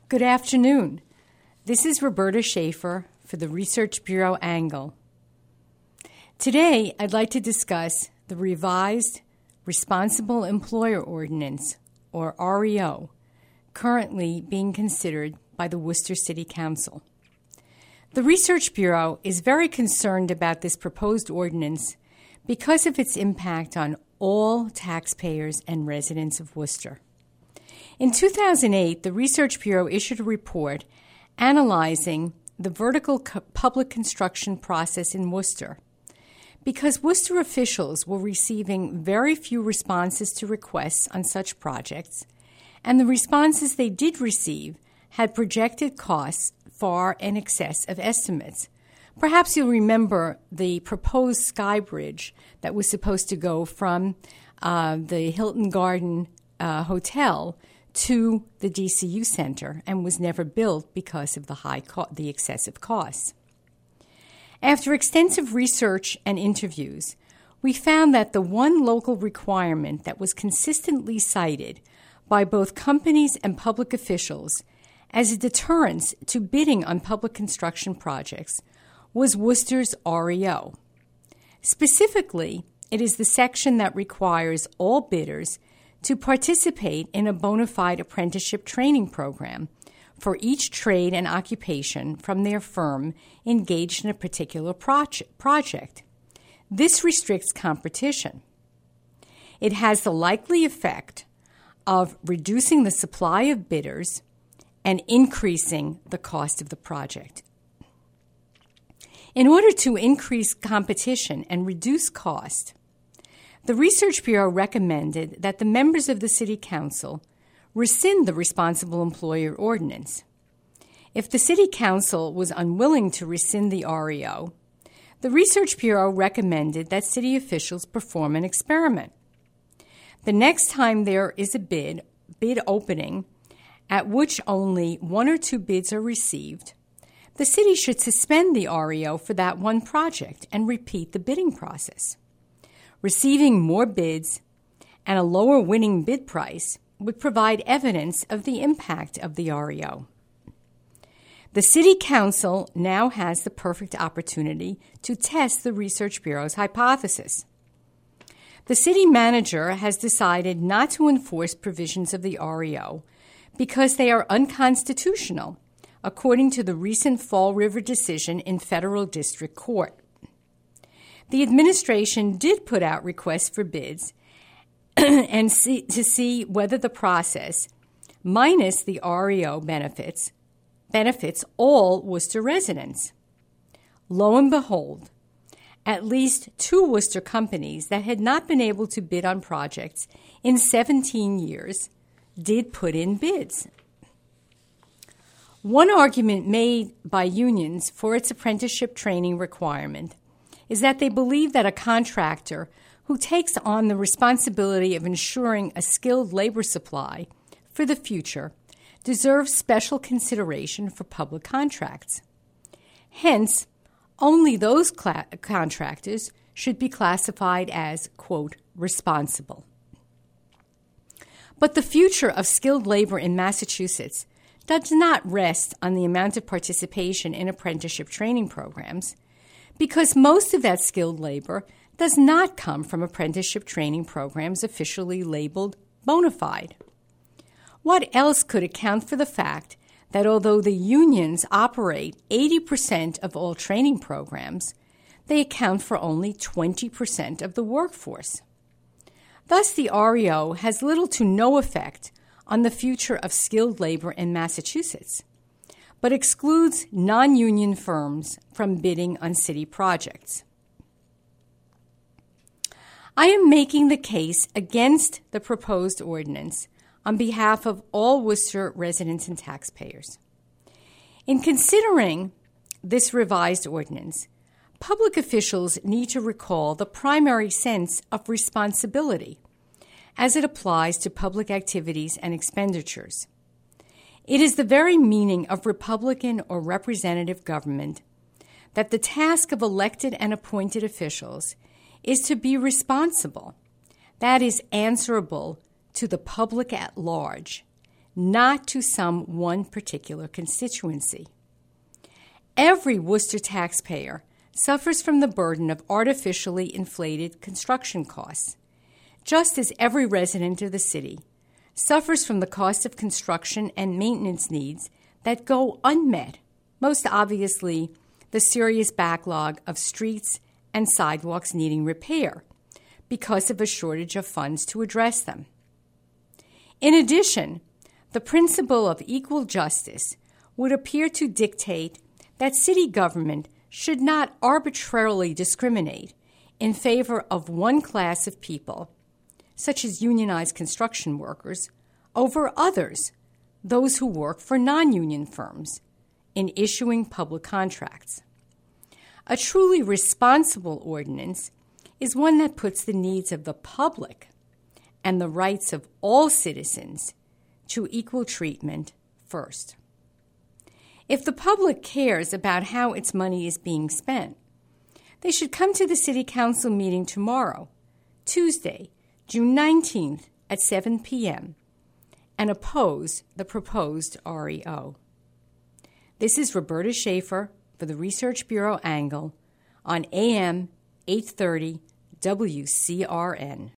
Good afternoon. This is Roberta Schaefer for the Research Bureau Angle. Today, I'd like to discuss the revised Responsible Employer Ordinance, or REO, currently being considered by the Worcester City Council. The Research Bureau is very concerned about this proposed ordinance because of its impact on all taxpayers and residents of Worcester. In 2008, the Research Bureau issued a report analyzing the vertical public construction process in Worcester. Because Worcester officials were receiving very few responses to requests on such projects, and the responses they did receive had projected costs far in excess of estimates. Perhaps you'll remember the proposed Sky Bridge that was supposed to go from the Hilton Garden Hotel to the DCU Center and was never built because of the excessive costs. After extensive research and interviews, we found that the one local requirement that was consistently cited by both companies and public officials as a deterrence to bidding on public construction projects was Worcester's REO. Specifically, it is the section that requires all bidders to participate in a bona fide apprenticeship training program for each trade and occupation from their firm engaged in a particular project. This restricts competition. It has the likely effect of reducing the supply of bidders and increasing the cost of the project. In order to increase competition and reduce cost, the Research Bureau recommended that the members of the City Council rescind the Responsible Employer Ordinance. If the City Council was unwilling to rescind the REO, the Research Bureau recommended that city officials perform an experiment. The next time there is a bid opening at which only one or two bids are received, the city should suspend the REO for that one project and repeat the bidding process. Receiving more bids and a lower winning bid price would provide evidence of the impact of the REO. The City Council now has the perfect opportunity to test the Research Bureau's hypothesis. The city manager has decided not to enforce provisions of the REO because they are unconstitutional, according to the recent Fall River decision in Federal District Court. The administration did put out requests for bids to see whether the process, minus the REO benefits all Worcester residents. Lo and behold, at least two Worcester companies that had not been able to bid on projects in 17 years did put in bids. One argument made by unions for its apprenticeship training requirement is that they believe that a contractor who takes on the responsibility of ensuring a skilled labor supply for the future deserves special consideration for public contracts. Hence, only those contractors should be classified as, quote, responsible. But the future of skilled labor in Massachusetts does not rest on the amount of participation in apprenticeship training programs, because most of that skilled labor does not come from apprenticeship training programs officially labeled bona fide. What else could account for the fact that although the unions operate 80% of all training programs, they account for only 20% of the workforce? Thus, the REO has little to no effect on the future of skilled labor in Massachusetts, but excludes non-union firms from bidding on city projects. I am making the case against the proposed ordinance on behalf of all Worcester residents and taxpayers. In considering this revised ordinance, public officials need to recall the primary sense of responsibility as it applies to public activities and expenditures. It is the very meaning of Republican or representative government that the task of elected and appointed officials is to be responsible, that is, answerable to the public at large, not to some one particular constituency. Every Worcester taxpayer suffers from the burden of artificially inflated construction costs, just as every resident of the city suffers from the cost of construction and maintenance needs that go unmet, most obviously the serious backlog of streets and sidewalks needing repair because of a shortage of funds to address them. In addition, the principle of equal justice would appear to dictate that city government should not arbitrarily discriminate in favor of one class of people, such as unionized construction workers, over others, those who work for non-union firms, in issuing public contracts. A truly responsible ordinance is one that puts the needs of the public and the rights of all citizens to equal treatment first. If the public cares about how its money is being spent, they should come to the City Council meeting tomorrow, Tuesday, June 19th at 7 p.m., and oppose the proposed REO. This is Roberta Schaefer for the Research Bureau Angle on AM 830 WCRN.